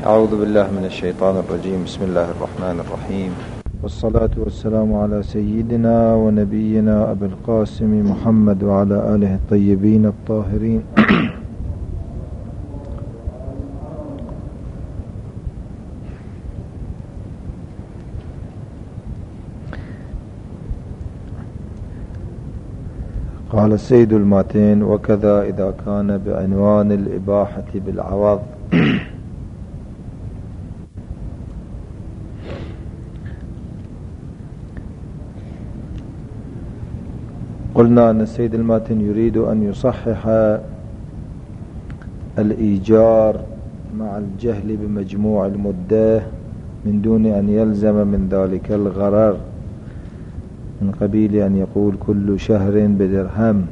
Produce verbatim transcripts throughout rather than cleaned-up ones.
أعوذ بالله من الشيطان الرجيم. بسم الله الرحمن الرحيم، والصلاة والسلام على سيدنا ونبينا أبي القاسم محمد وعلى آله الطيبين الطاهرين. قال السيد الماتين: وكذا إذا كان بعنوان الإباحة بالعوض. قلنا أن السيد الماتين يريد أن يصحح الإيجار مع الجهل بمجموع المدة من دون أن يلزم من ذلك الغرر، من قبيل أن يقول كل شهر بدرهم.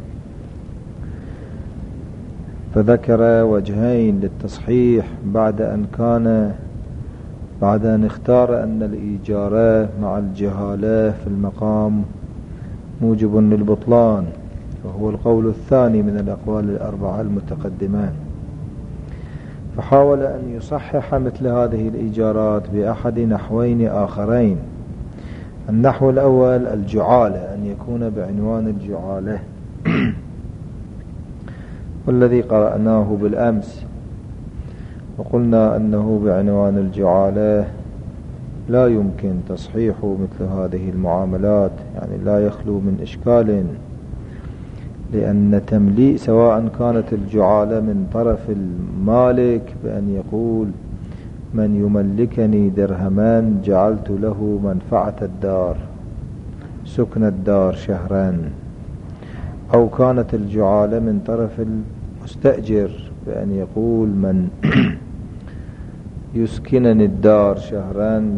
فذكر وجهين للتصحيح بعد أن كان بعد أن اختار أن الإيجار مع الجهالة في المقام موجب للبطلان، وهو القول الثاني من الأقوال الأربعة المتقدمان. فحاول أن يصحح مثل هذه الإيجارات بأحد نحوين آخرين. النحو الأول الجعالة، أن يكون بعنوان الجعالة، والذي قرأناه بالأمس، وقلنا أنه بعنوان الجعالة لا يمكن تصحيح مثل هذه المعاملات، يعني لا يخلو من إشكال، لأن تمليء سواء كانت الجعالة من طرف المالك بأن يقول من يملكني درهمان جعلت له منفعة الدار سكن الدار شهرا، أو كانت الجعالة من طرف المستأجر بأن يقول من يسكنني الدار شهرا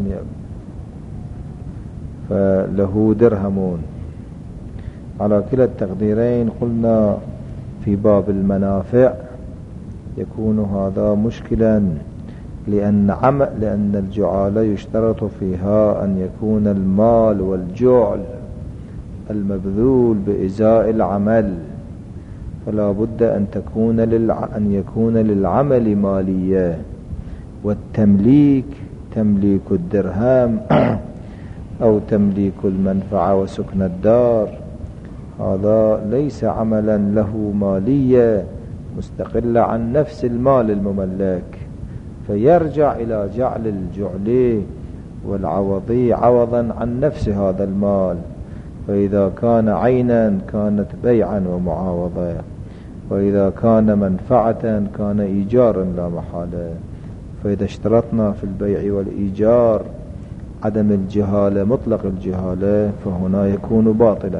فله درهمون. على كلا التقديرين قلنا في باب المنافع يكون هذا مشكلا، لأن عمل لأن الجعالة يشترط فيها أن يكون المال والجعل المبذول بإزاء العمل، فلا بد أن تكون للع... أن يكون للعمل مالية، والتمليك تمليك الدرهم أو تمليك المنفعة وسكن الدار هذا ليس عملا له مالية مستقلة عن نفس المال المملك، فيرجع إلى جعل الجعل والعوضي عوضا عن نفس هذا المال. فإذا كان عينا كانت بيعا ومعاوضة، وإذا كان منفعة كان إيجارا لا محالة. فإذا اشترطنا في البيع والإيجار عدم الجهالة مطلق الجهالة فهنا يكون باطلا.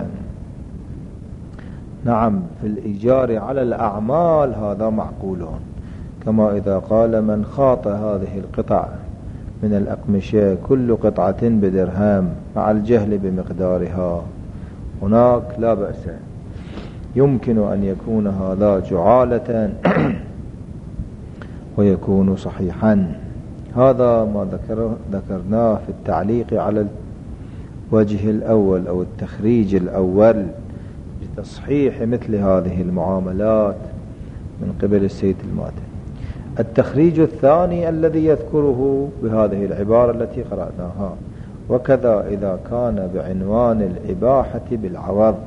نعم، في الإيجار على الأعمال هذا معقول، كما إذا قال من خاط هذه القطع من الأقمشة كل قطعة بدرهم مع الجهل بمقدارها، هناك لا بأس، يمكن أن يكون هذا جعالة ويكون صحيحا. هذا ما ذكره ذكرناه في التعليق على الوجه الأول أو التخريج الأول لتصحيح مثل هذه المعاملات من قبل السيد الماتين. التخريج الثاني الذي يذكره بهذه العبارة التي قرأناها: وكذا إذا كان بعنوان الإباحة بالعوض.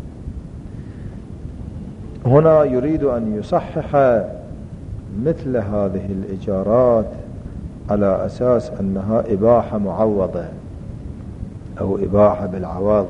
هنا يريد أن يصحح مثل هذه الإيجارات على أساس أنها إباحة معوضة أو إباحة بالعوض،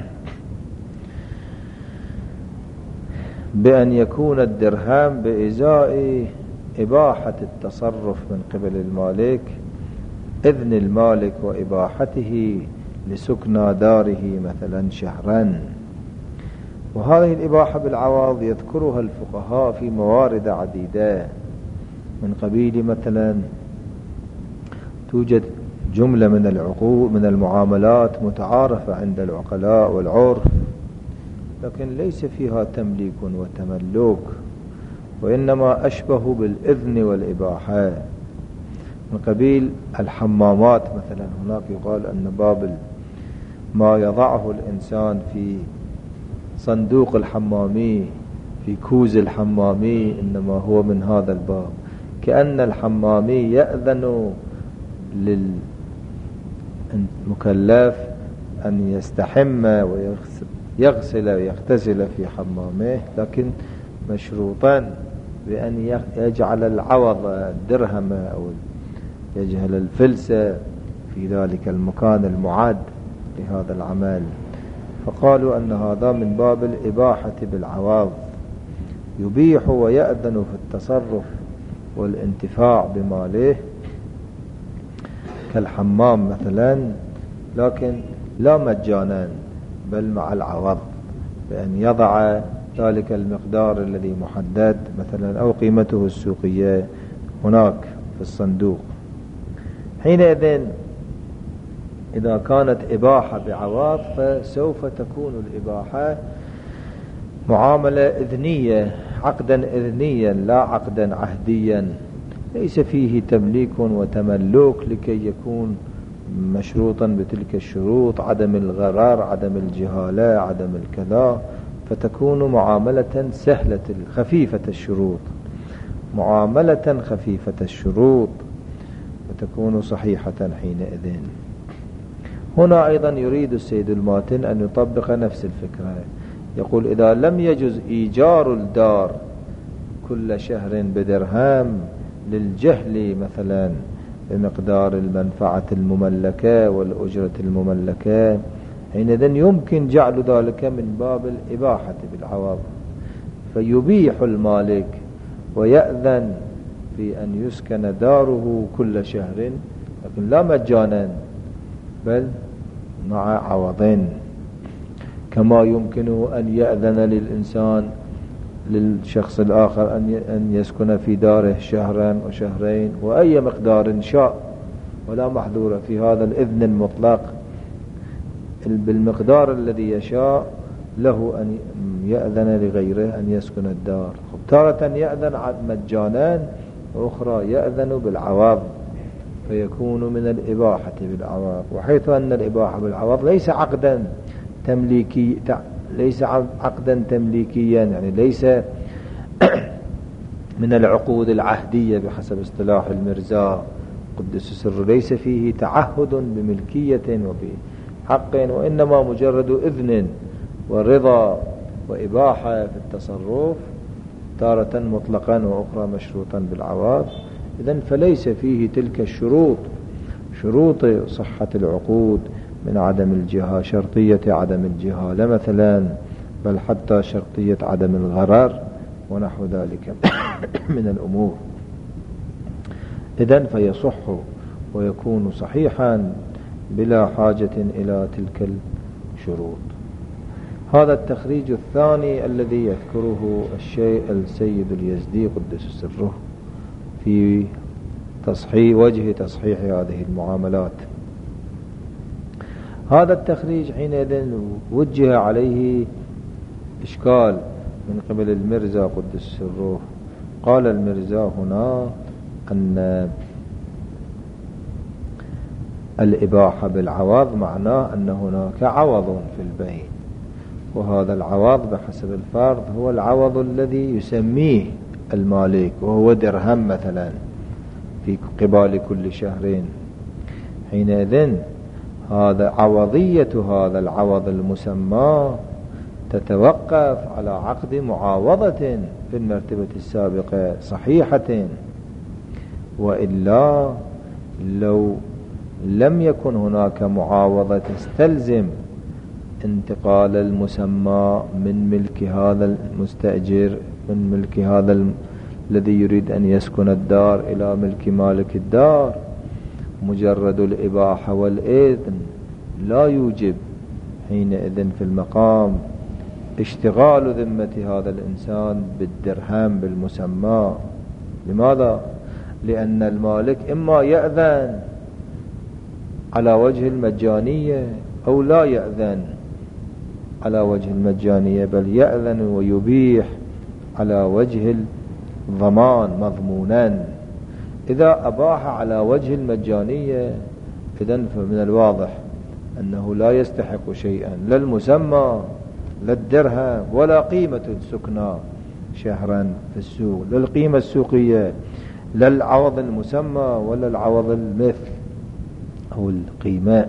بأن يكون الدرهم بإزاء إباحة التصرف من قبل المالك، إذن المالك وإباحته لسكنى داره مثلا شهرا. وهذه الإباحة بالعوض يذكرها الفقهاء في موارد عديدة، من قبيل مثلا توجد جملة من العقود من المعاملات متعارفة عند العقلاء والعرف، لكن ليس فيها تمليك وتملك، وإنما أشبه بالإذن والإباحة، من قبيل الحمامات مثلا. هناك يقال أن باب ما يضعه الإنسان في صندوق الحمامي في كوز الحمامي إنما هو من هذا الباب، كأن الحمامي يأذن للمكلف أن يستحم ويغسل ويغتسل في حمامه، لكن مشروطا بأن يجعل العوض الدرهم أو يجعل الفلسة في ذلك المكان المعد لهذا العمل. فقالوا أن هذا من باب الإباحة بالعوض، يبيح ويأذن في التصرف والانتفاع بماله كالحمام مثلا، لكن لا مجانا بل مع العوض، بأن يضع ذلك المقدار الذي محدد مثلا أو قيمته السوقية هناك في الصندوق. حينئذ إذا كانت إباحة بعوض فسوف تكون الإباحة معاملة إذنية، عقدا إذنيا لا عقدا عهديا، ليس فيه تمليك وتملك لكي يكون مشروطا بتلك الشروط، عدم الغرار، عدم الجهالة، عدم الكذا، فتكون معاملة سهلة خفيفة الشروط، معاملة خفيفة الشروط، وتكون صحيحة حينئذ. هنا أيضا يريد السيد الماتن أن يطبق نفس الفكرة، يقول إذا لم يجوز إيجار الدار كل شهر بدرهم للجهل مثلا بمقدار المنفعة المملكة والأجرة المملكة، حينئذ يمكن جعل ذلك من باب الإباحة بالعوض، فيبيح المالك ويأذن في أن يسكن داره كل شهر، لكن لا مجانا بل مع عوضين. كما يمكن أن يأذن للإنسان للشخص الآخر أن يسكن في داره شهرا وشهرين وأي مقدار شاء، ولا محظور في هذا الإذن المطلق، بالمقدار الذي يشاء له أن يأذن لغيره أن يسكن الدار. تارة يأذن مجانا وأخرى يأذن بالعوض، فيكون من الإباحة بالعوض. وحيث أن الإباحة بالعوض ليس عقدا تمليكي، ليس عقدا تمليكيا، يعني ليس من العقود العهدية بحسب اصطلاح المرزا قدس سره، ليس فيه تعهد بملكية وبحق، وإنما مجرد إذن ورضا وإباحة في التصرف، تارة مطلقا وأخرى مشروطا بالعوض. إذن فليس فيه تلك الشروط، شروط صحة العقود من عدم الجهة، شرطية عدم الجهالة مثلا، بل حتى شرطية عدم الغرر ونحو ذلك من الأمور. إذن فيصح ويكون صحيحا بلا حاجة إلى تلك الشروط. هذا التخريج الثاني الذي يذكره الشيء السيد اليزدي قدس سره في تصحيح وجه تصحيح هذه المعاملات. هذا التخريج حينئذ وجه عليه إشكال من قبل المرزا قدس سره. قال المرزا هنا أن الإباحة بالعوض معناه أن هناك عوض في البيع، وهذا العوض بحسب الفرض هو العوض الذي يسميه المالك، وهو درهم مثلا في قبال كل شهرين. حينئذ هذا عوضية هذا العوض المسمى تتوقف على عقد معاوضة في المرتبة السابقة صحيحة، وإلا لو لم يكن هناك معاوضة تستلزم انتقال المسمى من ملك هذا المستأجر، من ملك هذا الم... الذي يريد أن يسكن الدار إلى ملك مالك الدار، مجرد الإباحة والإذن لا يوجب حينئذ في المقام اشتغال ذمة هذا الإنسان بالدرهم بالمسمى. لماذا؟ لأن المالك إما يأذن على وجه المجانية أو لا يأذن على وجه المجانية، بل يأذن ويبيح على وجه الضمان مضمونا. إذا أباح على وجه المجانية إذن فمن الواضح أنه لا يستحق شيئا، لا المسمى لا الدرهم ولا قيمة السكنى شهرا في السوق، لا القيمة السوقية لا العوض المسمى ولا العوض المثل أو القيمة.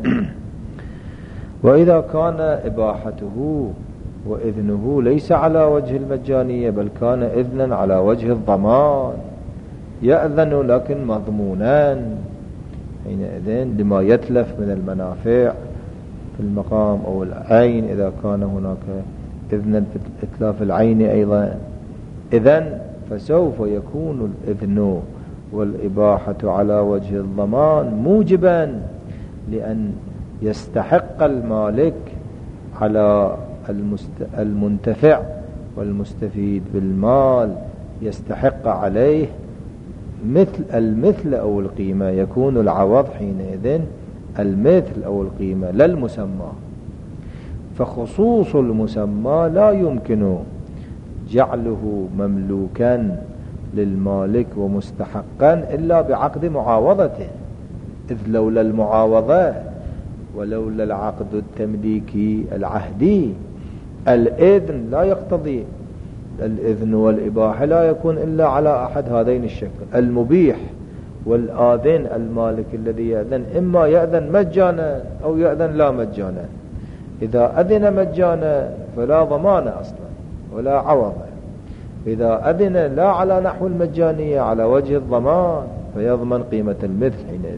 وإذا كان إباحته وإذنه ليس على وجه المجانية بل كان إذنا على وجه الضمان، يأذن لكن مضمونا حينئذ لما يتلف من المنافع في المقام أو العين، إذا كان هناك إذنا في إتلاف العين أيضا. إذن فسوف يكون الإذن والإباحة على وجه الضمان موجبا لأن يستحق المالك على المنتفع والمستفيد بالمال، يستحق عليه مثل المثل أو القيمة، يكون العوض حينئذ المثل أو القيمة لا المسمى. فخصوص المسمى لا يمكن جعله مملوكا للمالك ومستحقا إلا بعقد معاوضة، إذ لولا المعاوضة ولولا العقد التمليكي العهدي الإذن لا يقتضي. الإذن والإباحة لا يكون إلا على أحد هذين الشكل، المبيح والآذن المالك الذي يأذن، إما يأذن مجانا أو يأذن لا مجانا. إذا أذن مجانا فلا ضمان أصلا ولا عوض، إذا أذن لا على نحو المجانية على وجه الضمان فيضمن قيمة المثل حينئذ،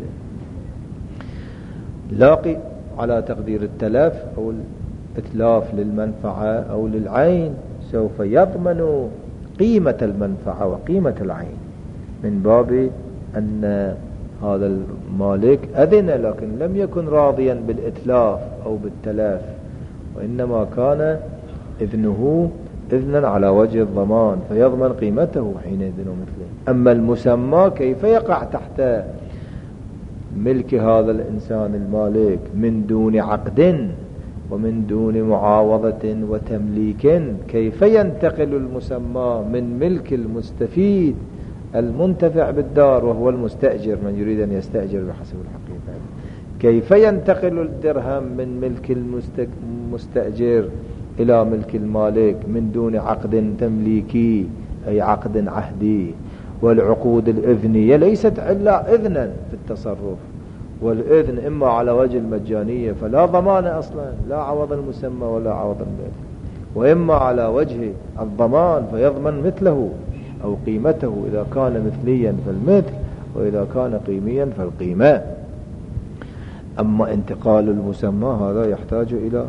لاقي على تقدير التلف أو الإتلاف للمنفعة أو للعين، سوف يضمن قيمة المنفعة وقيمة العين، من باب أن هذا المالك أذن لكن لم يكن راضيا بالإتلاف أو بالتلف، وإنما كان إذنه إذنا على وجه الضمان فيضمن قيمته حينئذ ومثله. أما المسمى كيف يقع تحت ملك هذا الإنسان المالك من دون عقد ومن دون معاوضة وتمليك؟ كيف ينتقل المسمى من ملك المستفيد المنتفع بالدار وهو المستأجر من يريد أن يستأجر بحسب الحقيقة؟ كيف ينتقل الدرهم من ملك المستأجر إلى ملك المالك من دون عقد تمليكي أي عقد عهدي؟ والعقود الإذنية ليست إلا إذنا في التصرف، والإذن إما على وجه المجانية فلا ضمان أصلا، لا عوض المسمى ولا عوض المثل، وإما على وجه الضمان فيضمن مثله أو قيمته إذا كان مثليا فالمثل وإذا كان قيميا فالقيمة. أما انتقال المسمى هذا يحتاج إلى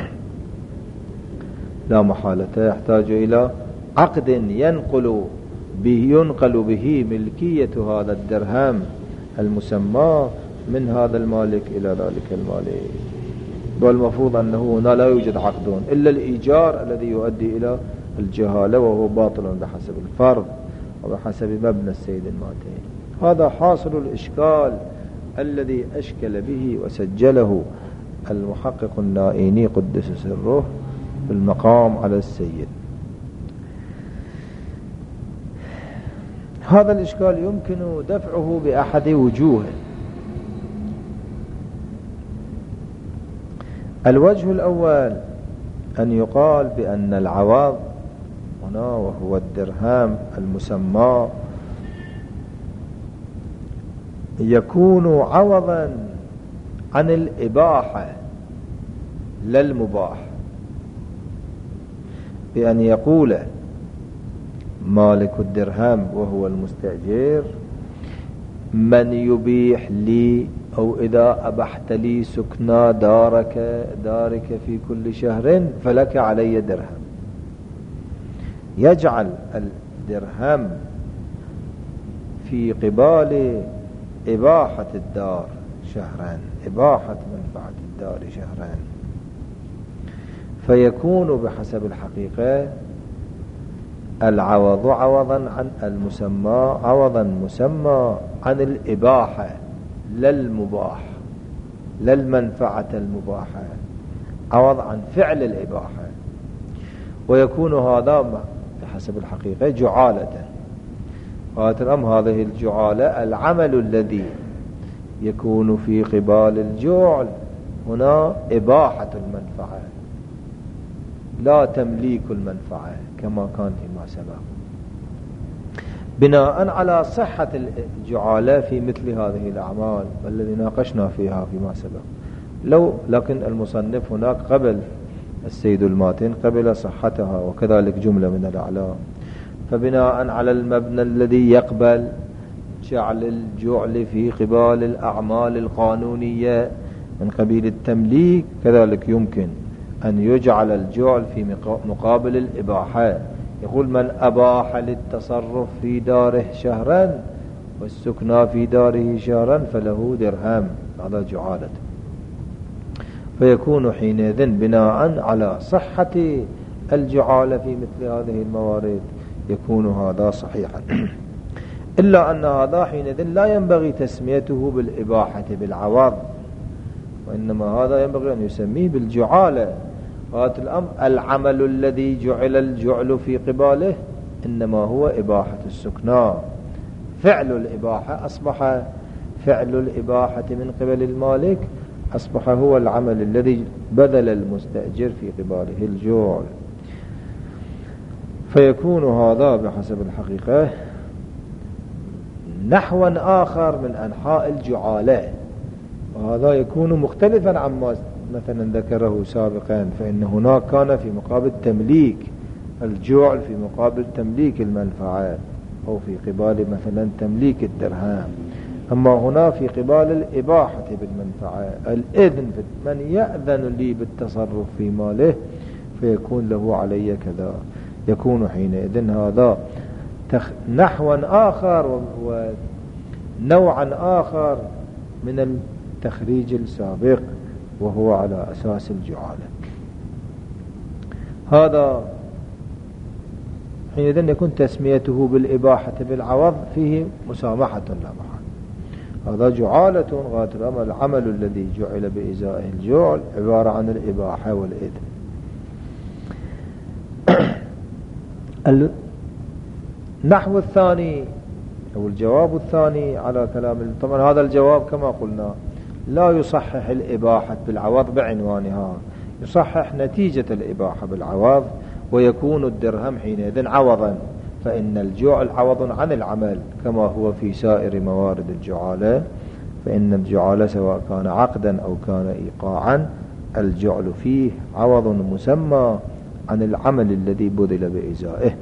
لا محالة يحتاج إلى عقد ينقل به ينقل به ملكية هذا الدرهم المسمى من هذا المالك إلى ذلك المالك. والمفروض أنه هنا لا يوجد عقد إلا الإيجار الذي يؤدي إلى الجهالة وهو باطل بحسب الفرض وبحسب مبنى السيد الماتين. هذا حاصل الإشكال الذي أشكل به وسجله المحقق النائيني قدس سره في المقام على السيد. هذا الإشكال يمكن دفعه بأحد وجوه. الوجه الأول أن يقال بأن العوض هنا وهو الدرهم المسمى يكون عوضا عن الإباحة لا المباح، بأن يقول مالك الدرهم وهو المستأجر من يبيح لي أو إذا أبحت لي سكنى دارك دارك في كل شهر فلك علي درهم، يجعل الدرهم في قبال إباحة الدار شهران، إباحة منفعة الدار شهران، فيكون بحسب الحقيقة العوض عوضا عن المسمى عوضا مسمى عن الإباحة لا المباح لا المنفعة المباحة، عوض عن فعل الإباحة، ويكون هذا بحسب الحقيقة جعالة. وأترم هذه الجعالة العمل الذي يكون في قبال الجعل هنا إباحة المنفعة لا تمليك المنفعة كما كان فيما سبق. بناء على صحة الجعالة في مثل هذه الأعمال الذي ناقشنا فيها فيما سبق. لو لكن المصنف هناك قبل السيد الماتن قبل صحتها، وكذلك جملة من الأعلام. فبناء على المبنى الذي يقبل جعل الجعل في قبال الأعمال القانونية من قبيل التمليك، كذلك يمكن أن يجعل الجعل في مقابل الإباحة. يقول من أباح للتصرف في داره شهرا والسكنى في داره شهرا فله درهم، هذا جعالة. فيكون حينئذ بناء على صحة الجعالة في مثل هذه الموارد يكون هذا صحيحا. إلا أن هذا حينئذ لا ينبغي تسميته بالإباحة بالعوض، وإنما هذا ينبغي أن يسميه بالجعالة. هذا الأمر العمل الذي جعل الجعل في قباله إنما هو إباحة السكنى. فعل الإباحة أصبح فعل الإباحة من قبل المالك أصبح هو العمل الذي بذل المستأجر في قباله الجعل. فيكون هذا بحسب الحقيقة نحوا آخر من أنحاء الجعالة، وهذا يكون مختلفا عما مثلا ذكره سابقا. فإن هناك كان في مقابل تمليك الجعل في مقابل تمليك المنفعة، أو في قبال مثلا تمليك الدرهم. أما هنا في قبال الإباحة بالمنفعة، الإذن من يأذن لي بالتصرف في ماله فيكون له علي كذا. يكون حينئذ هذا نحوا آخر ونوعا آخر من التخريج السابق، وهو على أساس الجعالة. هذا حينئذ يكون تسميته بالإباحة بالعوض فيه مسامحة لا محال. هذا جعالة غاية الأمر، العمل الذي جعل بإزائه الجعل عبارة عن الإباحة والإذن. النحو الثاني أو الجواب الثاني على كلام، طبعا هذا الجواب كما قلنا لا يصحح الإباحة بالعوض بعنوانها، يصحح نتيجة الإباحة بالعوض، ويكون الدرهم حينئذ عوضا. فإن الجعل عوض عن العمل كما هو في سائر موارد الجعالة. فإن الجعالة سواء كان عقدا أو كان إيقاعا الجعل فيه عوض مسمى عن العمل الذي بذل بإزائه.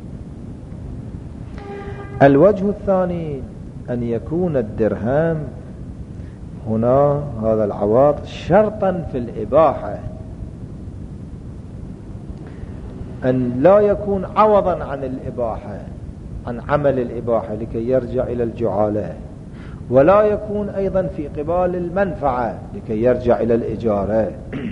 الوجه الثاني أن يكون الدرهم هنا هذا العوض شرطا في الإباحة، أن لا يكون عوضا عن الإباحة عن عمل الإباحة لكي يرجع إلى الجعالة، ولا يكون أيضا في قبال المنفعة لكي يرجع إلى الإجارة.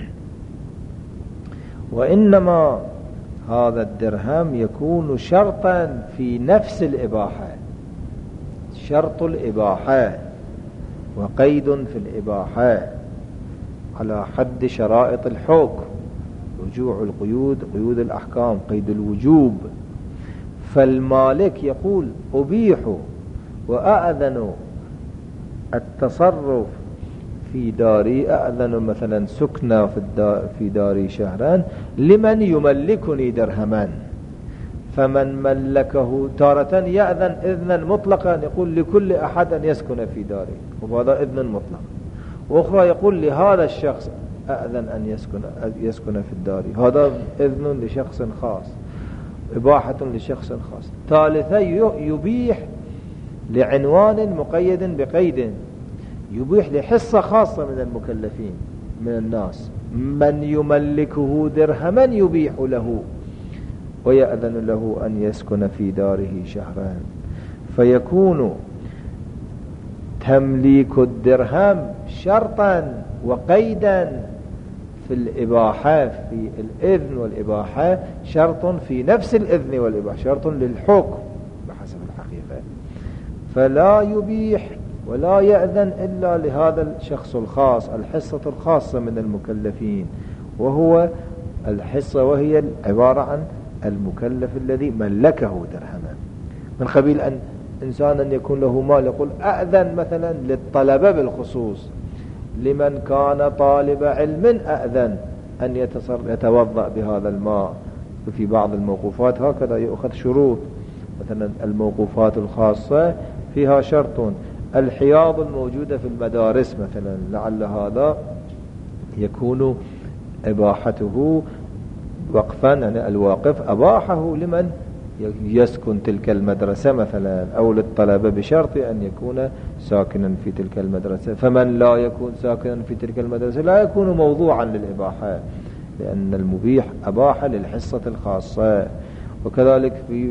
وإنما هذا الدرهم يكون شرطا في نفس الإباحة، شرط الإباحة وقيد في الإباحة على حد شرائط الحكم، رجوع القيود قيود الأحكام، قيد الوجوب. فالمالك يقول أبيح وأأذن التصرف في داري، أأذن مثلا سكنة في داري شهران لمن يملكني درهما. فمن ملكه تارة يأذن إذنا مطلقا، يقول لكل أحد أن يسكن في داري، وهذا إذن مطلق. وأخرى يقول لهذا الشخص أأذن أن يسكن يسكن في الدار، هذا إذن لشخص خاص، إباحة لشخص خاص. ثالثا يبيح لعنوان مقيد بقيد، يبيح لحصة خاصة من المكلفين من الناس، من يملكه درهما يبيح له ويأذن له أن يسكن في داره شهران. فيكون تمليك الدرهم شرطا وقيدا في الإباحة، في الإذن والإباحة شرط في نفس الإذن والإباحة، شرط للحكم بحسب الحقيقة. فلا يبيح ولا يأذن إلا لهذا الشخص الخاص، الحصة الخاصة من المكلفين، وهو الحصة وهي عبارة عن المكلف الذي ملكه درهما. من قبيل أن إنسانا يكون له مال يقول أأذن مثلا للطلبة بالخصوص، لمن كان طالب علم أأذن أن يتوضأ بهذا الماء. وفي بعض الموقوفات هكذا يأخذ شروط، مثلا الموقوفات الخاصة فيها شرط. الحياض الموجودة في المدارس مثلا لعل هذا يكون إباحته وقفا، يعني الواقف أباحه لمن يسكن تلك المدرسة مثلا أو للطلبة بشرط أن يكون ساكنا في تلك المدرسة. فمن لا يكون ساكنا في تلك المدرسة لا يكون موضوعا للإباحة، لأن المبيح أباح للحصة الخاصة. وكذلك في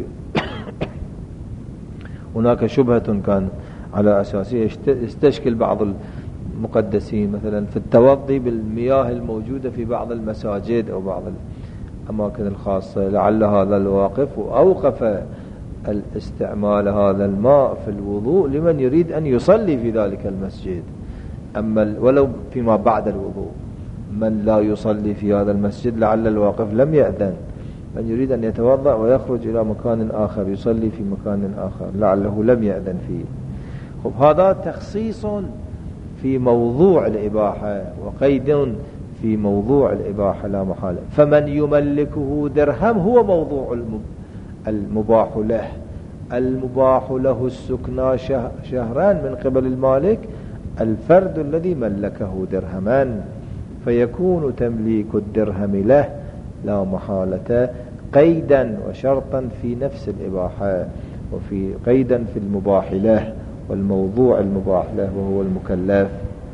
هناك شبهة كان على أساسها يستشكل بعض المقدسين مثلا في التوضي بالمياه الموجودة في بعض المساجد أو بعض الأماكن الخاصة، لعل هذا الواقف وأوقف الاستعمال هذا الماء في الوضوء لمن يريد أن يصلي في ذلك المسجد، أما ولو فيما بعد الوضوء. من لا يصلي في هذا المسجد لعل الواقف لم يأذن، من يريد أن يتوضأ ويخرج إلى مكان آخر يصلي في مكان آخر لعله لم يأذن فيه. خب هذا تخصيص في موضوع الإباحة وقيد في موضوع الإباحة لا محالة. فمن يملكه درهم هو موضوع المباح له. المباح له السكنى شهران من قبل المالك الفرد الذي ملكه درهما، فيكون تمليك الدرهم له لا محالة قيدا وشرطا في نفس الإباحة، وفي قيدا في المباح له والموضوع المباح له وهو المكلف.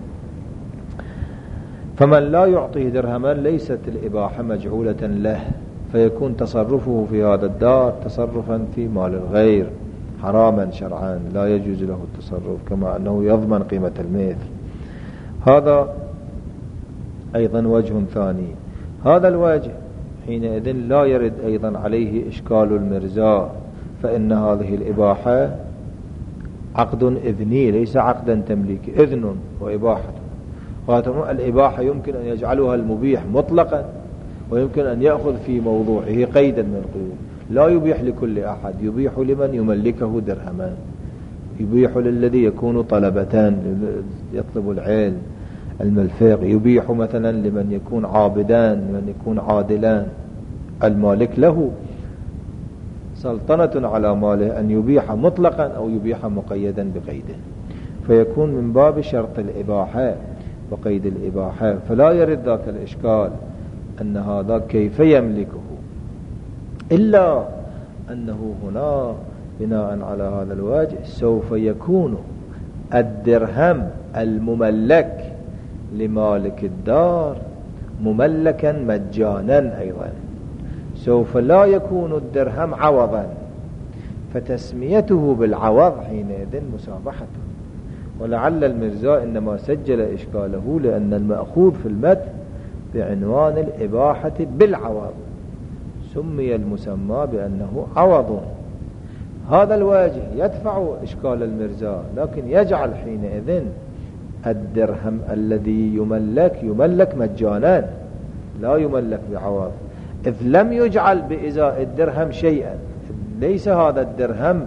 فمن لا يعطيه درهما ليست الإباحة مجعولة له، فيكون تصرفه في هذا الدار تصرفا في مال الغير حراما شرعا لا يجوز له التصرف، كما أنه يضمن قيمة المثل. هذا أيضا وجه ثاني. هذا الوجه حينئذ لا يرد أيضا عليه إشكال المرزاء، فإن هذه الإباحة عقد إذني ليس عقدا تمليكي، إذن وإباحة. الإباحة يمكن أن يجعلها المبيح مطلقا، ويمكن أن يأخذ في موضوعه قيدا من القيود. لا يبيح لكل أحد، يبيح لمن يملكه درهمان، يبيح للذي يكون طلبتان يطلب العلم الملفق، يبيح مثلا لمن يكون عابدان، لمن يكون عادلان. المالك له سلطنة على ماله أن يبيح مطلقا أو يبيح مقيدا بقيده، فيكون من باب شرط الإباحة وقيد الإباحة. فلا يرد ذاك الإشكال أن هذا كيف يملكه، إلا أنه هنا بناء على هذا الوجه سوف يكون الدرهم المملك لمالك الدار مملكا مجانا أيضا، سوف لا يكون الدرهم عوضا، فتسميته بالعوض حينئذ مسامحته. ولعل المرزاء إنما سجل إشكاله لأن المأخوذ في المتن بعنوان الإباحة بالعوض سمي المسمى بأنه عوض. هذا الواجه يدفع إشكال المرزاء، لكن يجعل حينئذ الدرهم الذي يملك يملك مجانا لا يملك بعوض، إذ لم يجعل بإزاء الدرهم شيئا. ليس هذا الدرهم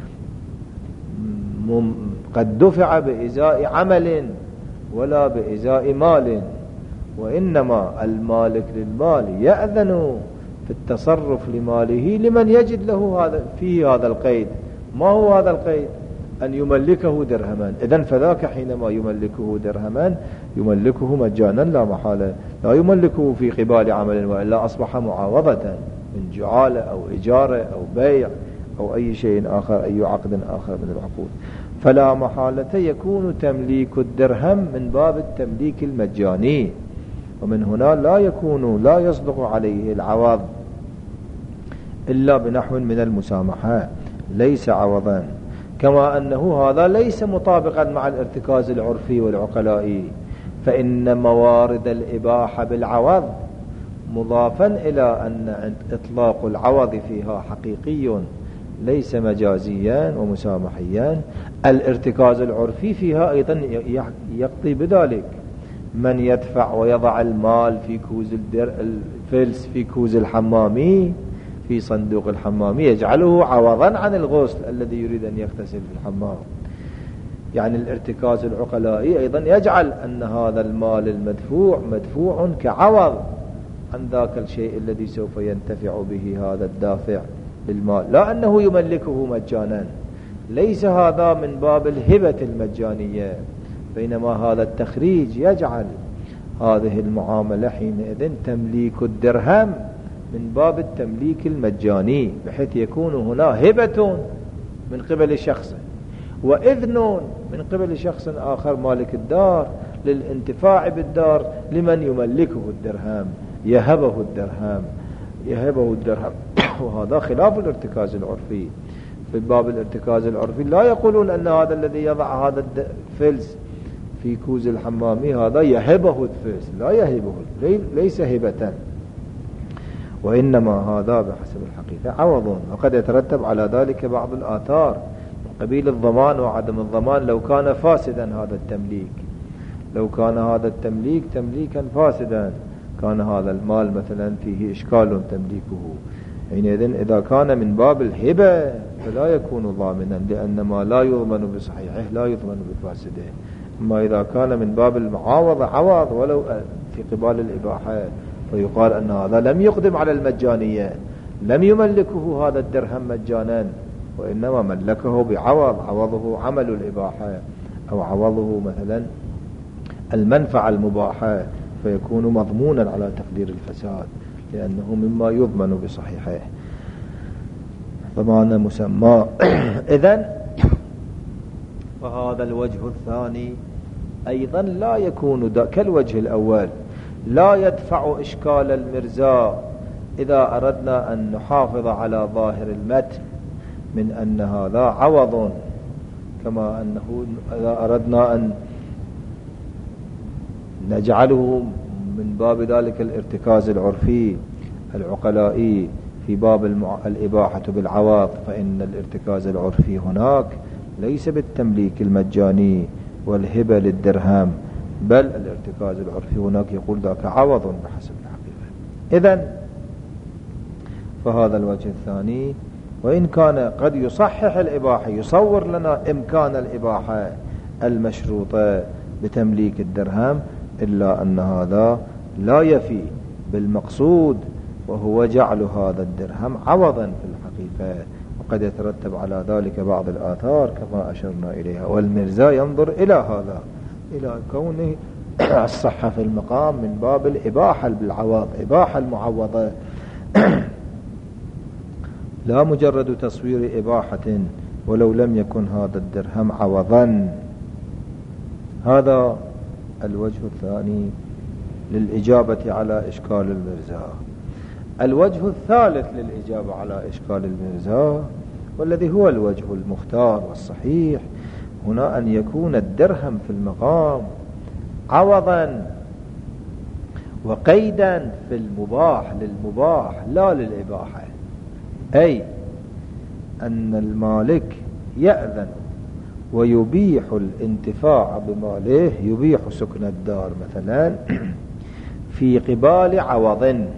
قد دفع بإزاء عمل ولا بإزاء مال، وإنما المالك للمال يأذن في التصرف لماله لمن يجد له هذا فيه هذا القيد. ما هو هذا القيد؟ أن يملكه درهمان. إذن فذاك حينما يملكه درهمان يملكه مجانا لا محالة، لا يملكه في قبال عمل، وإلا أصبح معاوضة من جعالة أو إجارة أو بيع أو أي شيء آخر، أي عقد آخر من العقود. فلا محالة يكون تمليك الدرهم من باب التمليك المجاني، ومن هنا لا يكون لا يصدق عليه العوض إلا بنحو من المسامحة، ليس عوضا. كما أنه هذا ليس مطابقا مع الارتكاز العرفي والعقلائي، فإن موارد الإباحة بالعوض مضافا إلى أن إطلاق العوض فيها حقيقي ليس مجازيا ومسامحيا. الارتكاز العرفي فيها أيضا يقضي بذلك. من يدفع ويضع المال في كوز الفلس في كوز الحمامي في صندوق الحمامي يجعله عوضا عن الغسل الذي يريد أن يغتسل في الحمام. يعني الارتكاز العقلائي أيضا يجعل أن هذا المال المدفوع مدفوع كعوض عن ذاك الشيء الذي سوف ينتفع به هذا الدافع للمال، لا أنه يملكه مجانا. ليس هذا من باب الهبة المجانية، بينما هذا التخريج يجعل هذه المعاملة حينئذ تمليك الدرهم من باب التمليك المجاني، بحيث يكون هنا هبة من قبل شخص وإذن من قبل شخص آخر مالك الدار للانتفاع بالدار لمن يملكه الدرهم، يهبه الدرهم يهبه الدرهم وهذا خلاف الارتكاز العرفي. في باب الارتكاز العرفي لا يقولون أن هذا الذي يضع هذا الفلس في كوز الحمامي هذا يهبه الفلس، لا يهبه، ليس هبة، وإنما هذا بحسب الحقيقة عوض. وقد يترتب على ذلك بعض الآثار من قبيل الضمان وعدم الضمان لو كان فاسدا هذا التمليك، لو كان هذا التمليك تمليكا فاسدا، كان هذا المال مثلا فيه إشكال تمليكه، حينئذ إذا كان من باب الهبة فلا يكون ضامنا، لأن ما لا يضمن بصحيحه لا يضمن بفاسده. أما إذا كان من باب المعاوضة عوض ولو في قبال الإباحة فيقال أن هذا لم يقدم على المجانية، لم يملكه هذا الدرهم مجانا، وإنما ملكه بعوض، عوضه عمل الإباحة أو عوضه مثلا المنفعة المباحة، فيكون مضمونا على تقدير الفساد لأنه مما يضمن بصحيحه ضمان مسمى. إذن فهذا الوجه الثاني أيضا لا يكون كالوجه الأول، لا يدفع إشكال المرزاء إذا أردنا أن نحافظ على ظاهر المتن من أن هذا عوض، كما أنه إذا أردنا أن نجعله من باب ذلك الارتكاز العرفي العقلائي في باب المع... الإباحة بالعوض، فإن الارتكاز العرفي هناك ليس بالتمليك المجاني والهبة للدرهم، بل الارتكاز العرفي هناك يقول ذاك عوض بحسب الحقيقة. إذن فهذا الوجه الثاني وإن كان قد يصحح الإباحة، يصور لنا إمكان الإباحة المشروطة بتمليك الدرهم، إلا أن هذا لا يفي بالمقصود وهو جعل هذا الدرهم عوضا في الحقيقة، وقد يترتب على ذلك بعض الآثار كما أشرنا إليها. والمرزا ينظر إلى هذا، إلى كونه الصحة في المقام من باب الإباحة بالعوض، إباحة المعوضة لا مجرد تصوير إباحة ولو لم يكن هذا الدرهم عوضا. هذا الوجه الثاني للإجابة على إشكال المرزا. الوجه الثالث للإجابة على إشكال المرزا والذي هو الوجه المختار والصحيح هنا أن يكون الدرهم في المقام عوضا وقيدا في المباح للمباح لا للإباحة، أي أن المالك يأذن ويبيح الانتفاع بماله، يبيح سكن الدار مثلا في قبال عوض،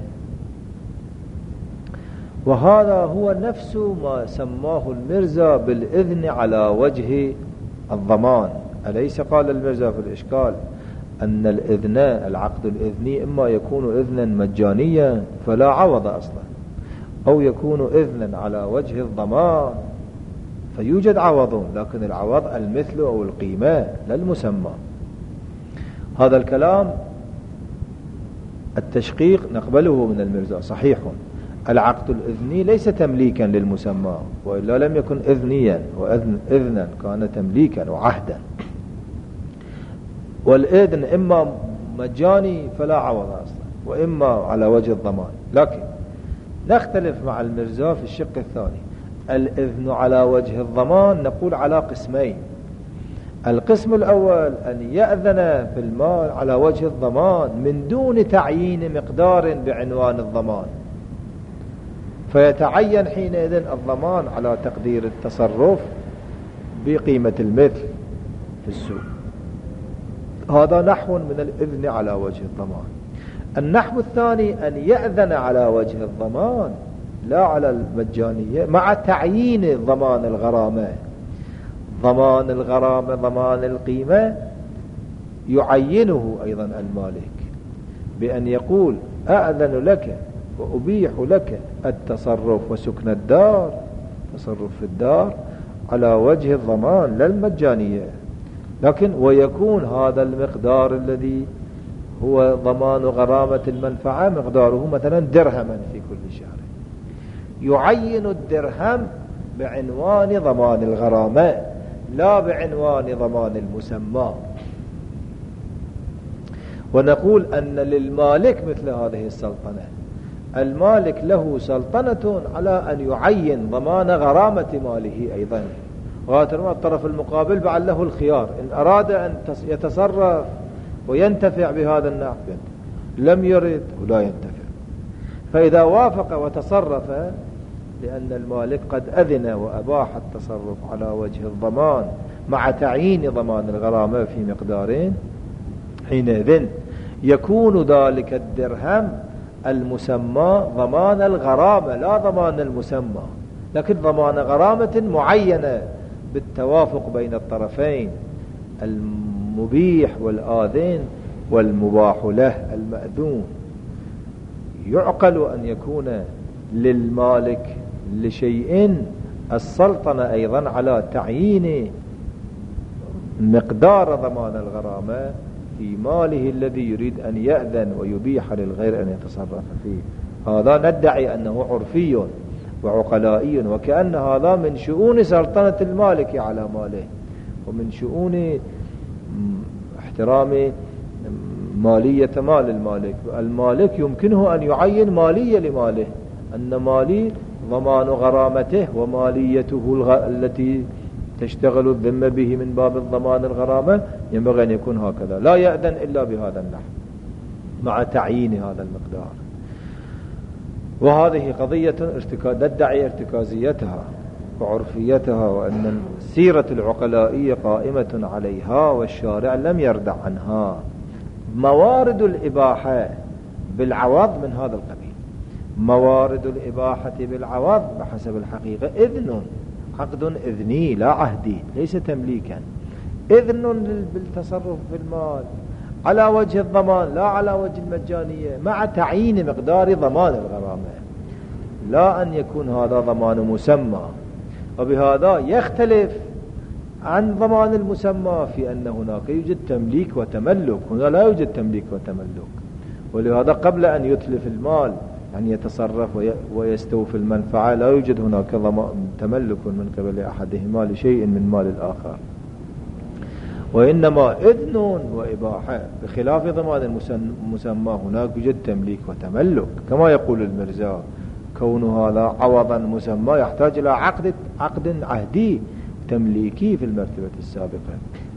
وهذا هو نفس ما سماه المرزا بالإذن على وجه الضمان. أليس قال المرزا في الإشكال أن الإذن العقد الإذني إما يكون إذنا مجانيا فلا عوض أصلا، أو يكون إذنا على وجه الضمان فيوجد عوض، لكن العوض المثل أو القيمة لا المسمى. هذا الكلام التشقيق نقبله من المرزا صحيح، العقد الإذني ليس تمليكا للمسمى، وإلا لم يكن إذنيا، وإذنا كان تمليكا وعهدا، والإذن إما مجاني فلا عوض أصلا وإما على وجه الضمان. لكن نختلف مع المرزا في الشق الثاني، الإذن على وجه الضمان نقول على قسمين. القسم الأول أن يأذن في المال على وجه الضمان من دون تعيين مقدار بعنوان الضمان، فيتعين حينئذ الضمان على تقدير التصرف بقيمة المثل في السوق. هذا نحو من الإذن على وجه الضمان. النحو الثاني أن يأذن على وجه الضمان لا على المجانية مع تعيين ضمان الغرامة. ضمان الغرامة ضمان القيمة يعينه أيضا المالك بأن يقول أأذن لك وأبيح لك التصرف وسكن الدار، تصرف في الدار على وجه الضمان لا المجانية، لكن ويكون هذا المقدار الذي هو ضمان غرامة المنفعة مقداره مثلا درهما في كل شهر، يعين الدرهم بعنوان ضمان الغرامة لا بعنوان ضمان المسمى. ونقول أن للمالك مثل هذه السلطنة، المالك له سلطنة على أن يعين ضمان غرامة ماله أيضا، وهذا الطرف المقابل بعد له الخيار إن أراد أن يتصرف وينتفع بهذا النحو، لم يرد ولا ينتفع. فإذا وافق وتصرف لأن المالك قد أذن وأباح التصرف على وجه الضمان مع تعيين ضمان الغرامة في مقدارين، حينئذ يكون ذلك الدرهم المسمى ضمان الغرامة لا ضمان المسمى، لكن ضمان غرامة معينة بالتوافق بين الطرفين، المبيح والآذن والمباح له المأذون. يعقل أن يكون للمالك لشيء السلطنة أيضا على تعيين مقدار ضمان الغرامة في ماله الذي يريد أن يأذن ويبيح للغير أن يتصرف فيه. هذا ندعي أنه عرفي وعقلائي، وكأن هذا من شؤون سلطنة المالك على ماله ومن شؤون احترام مالية مال المالك. المالك يمكنه أن يعين مالية لماله، أن مالي ضمان غرامته وماليته الغ... التي تشتغل الذمة به من باب الضمان الغرامة ينبغي أن يكون هكذا، لا يأذن إلا بهذا النحو مع تعيين هذا المقدار. وهذه قضية ارتكاز ندعي ارتكازيتها وعرفيتها، وأن السيرة العقلائية قائمة عليها والشارع لم يردع عنها. موارد الإباحة بالعوض من هذا القبيل، موارد الإباحة بالعوض بحسب الحقيقة إذن، عقد إذني لا عهدي ليس تمليكا، إذن بالتصرف في المال على وجه الضمان لا على وجه المجانية، مع تعيين مقدار ضمان الغرامة، لا أن يكون هذا ضمان مسمى. وبهذا يختلف عن ضمان المسمى في أن هناك يوجد تمليك وتملك، هنا لا يوجد تمليك وتملك. ولهذا قبل أن يتلف المال أن يتصرف ويستوفي المنفعة لا يوجد هناك تملك من قبل أحدهما لشيء من مال الآخر، وإنما إذن وإباحة، بخلاف ضمان المسمى هناك يوجد تمليك وتملك. كما يقول المرزا كون هذا عوضا مسمى يحتاج إلى عقد عقد عهدي تمليكي في المرتبة السابقة.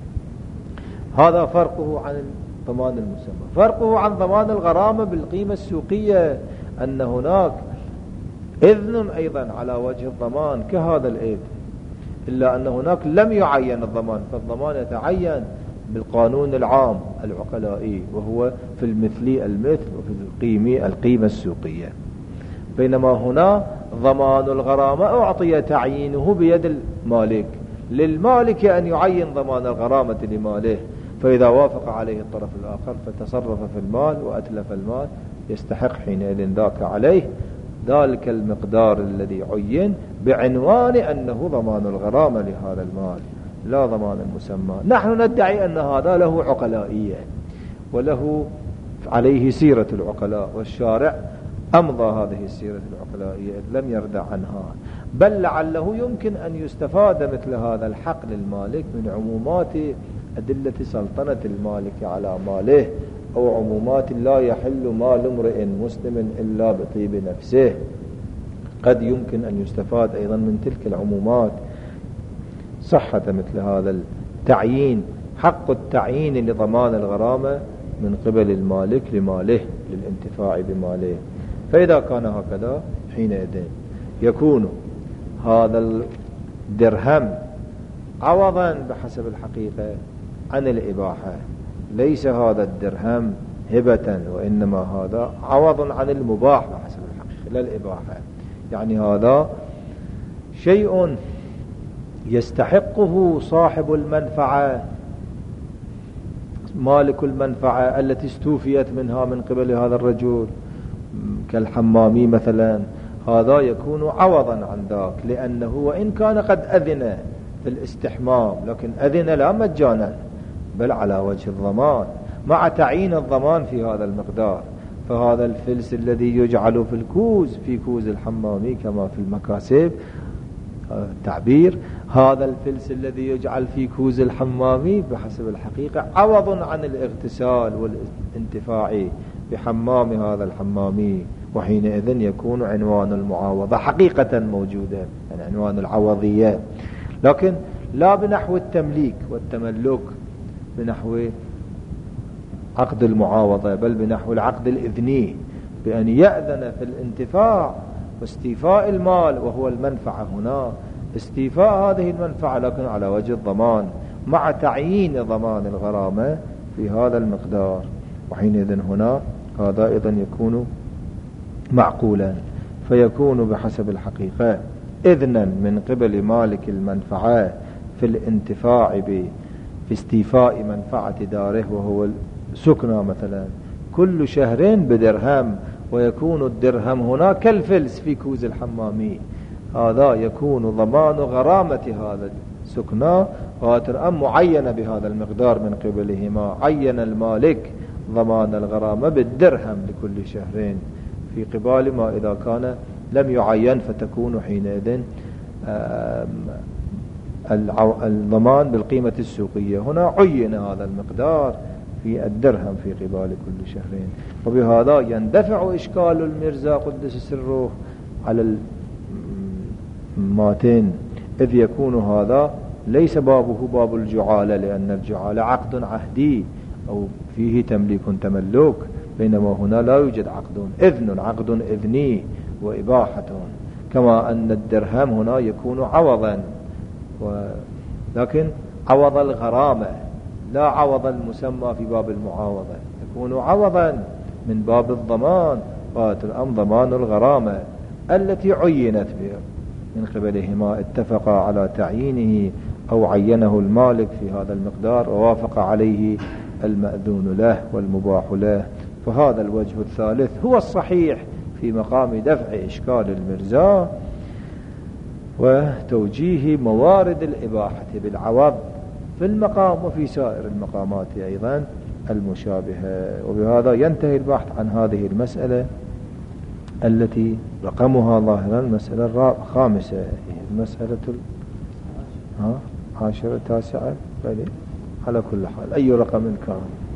هذا فرقه عن ضمان المسمى. فرقه عن ضمان الغرامة بالقيمة السوقية أن هناك إذن أيضا على وجه الضمان كهذا الإذن، إلا أن هناك لم يعين الضمان، فالضمان يتعين بالقانون العام العقلائي وهو في المثلي المثل وفي القيمة القيمة السوقية. بينما هنا ضمان الغرامة أعطي تعيينه بيد المالك، للمالك أن يعين ضمان الغرامة لماله، فإذا وافق عليه الطرف الآخر فتصرف في المال وأتلف المال يستحق حينئذ ذاك عليه ذلك المقدار الذي عين بعنوان أنه ضمان الغرامة لهذا المال لا ضمان المسمى. نحن ندعي أن هذا له عقلائية وله عليه سيرة العقلاء، والشارع أمضى هذه السيرة العقلائية لم يردع عنها، بل لعله يمكن أن يستفاد مثل هذا الحق للمالك من عمومات أدلة سلطنة المالك على ماله، أو عمومات لا يحل مال امرئ مسلم إلا بطيب نفسه. قد يمكن أن يستفاد أيضا من تلك العمومات صحة مثل هذا التعيين، حق التعيين لضمان الغرامة من قبل المالك لماله للانتفاع بماله. فإذا كان هكذا حينئذ يكون هذا الدرهم عوضا بحسب الحقيقة عن الإباحة، ليس هذا الدرهم هبة، وإنما هذا عوض عن المباح بحسب الحقيقة لا الإباحة. يعني هذا شيء يستحقه صاحب المنفعة مالك المنفعة التي استوفيت منها من قبل هذا الرجل كالحمامي مثلا، هذا يكون عوضا عن ذاك، لأنه وإن كان قد أذن في الاستحمام لكن أذن لا مجانا بل على وجه الضمان، مع تعيين الضمان في هذا المقدار. فهذا الفلس الذي يجعل في الكوز في كوز الحمامي كما في المكاسب التعبير، هذا الفلس الذي يجعل في كوز الحمامي بحسب الحقيقة عوض عن الاغتسال والانتفاع بحمام هذا الحمامي، وحينئذ يكون عنوان المعاوضة حقيقة موجودة، يعني عنوان العوضية، لكن لا بنحو التمليك والتملك بنحو عقد المعاوضة، بل بنحو العقد الإذني، بأن يأذن في الانتفاع واستيفاء المال، وهو المنفعة هنا استيفاء هذه المنفعة لكن على وجه الضمان، مع تعيين ضمان الغرامة في هذا المقدار. وحينئذ هنا هذا أيضا يكون معقولا، فيكون بحسب الحقيقة إذنا من قبل مالك المنفعة في الانتفاع في استيفاء منفعة داره، وهو السكنى مثلا، كل شهرين بدرهم، ويكون الدرهم هنا كالفلس في كوز الحمامي، هذا يكون ضمان غرامة هذا السكنى وترأم معينة بهذا المقدار من قبلهما، عين المالك ضمان الغرامة بالدرهم لكل شهرين، في قبال ما إذا كان لم يعين فتكون حينئذ الضمان بالقيمة السوقية. هنا عين هذا المقدار في الدرهم في قبال كل شهرين، وبهذا يندفع إشكال المرزا قدس سره على الماتين، إذ يكون هذا ليس بابه باب الجعالة، لأن الجعالة عقد عهدي أو فيه تمليك تملك، بينما هنا لا يوجد عقد إذن، عقد إذني وإباحة، كما أن الدرهم هنا يكون عوضا، لكن عوض الغرامة لا عوض المسمى في باب المعاوضة، يكون عوضا من باب الضمان، الأمر ضمان الغرامة التي عينت به من قبلهما، اتفقا على تعيينه أو عينه المالك في هذا المقدار ووافق عليه المأذون له والمباح له. فهذا الوجه الثالث هو الصحيح في مقام دفع إشكال المرزا وتوجيه موارد الإباحة بالعوض في المقام وفي سائر المقامات أيضا المشابهة. وبهذا ينتهي البحث عن هذه المسألة التي رقمها ظاهرا المسألة الخامسة، المسألة عاشرة تاسعة على كل حال أي رقم كان.